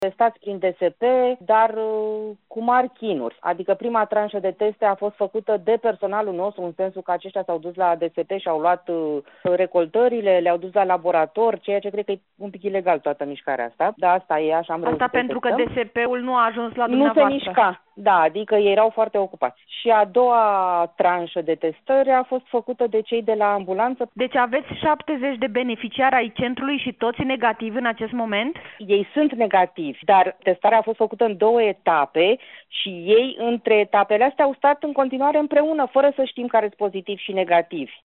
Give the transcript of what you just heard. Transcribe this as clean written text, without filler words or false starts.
testați prin DSP, dar cu mari chinuri. Adică prima tranșă de teste a fost făcută de personalul nostru, în sensul că aceștia s-au dus la DSP și au luat recoltările, le-au dus la laborator, ceea ce cred că e un pic ilegal toată mișcarea asta. Dar asta e, așa am reușit. Asta pentru că DSP-ul nu a ajuns la nu dumneavoastră. se mișca, da, adică ei erau foarte ocupați. Și a doua tranșă de testări a fost făcută de cei de la ambulanță. Deci aveți 70 de beneficiari ai centrului și toți negativi în acest moment? Ei sunt negativi, dar testarea a fost făcută în 2 etape și ei între etapele astea au stat în continuare împreună, fără să știm care sunt pozitivi și negativi.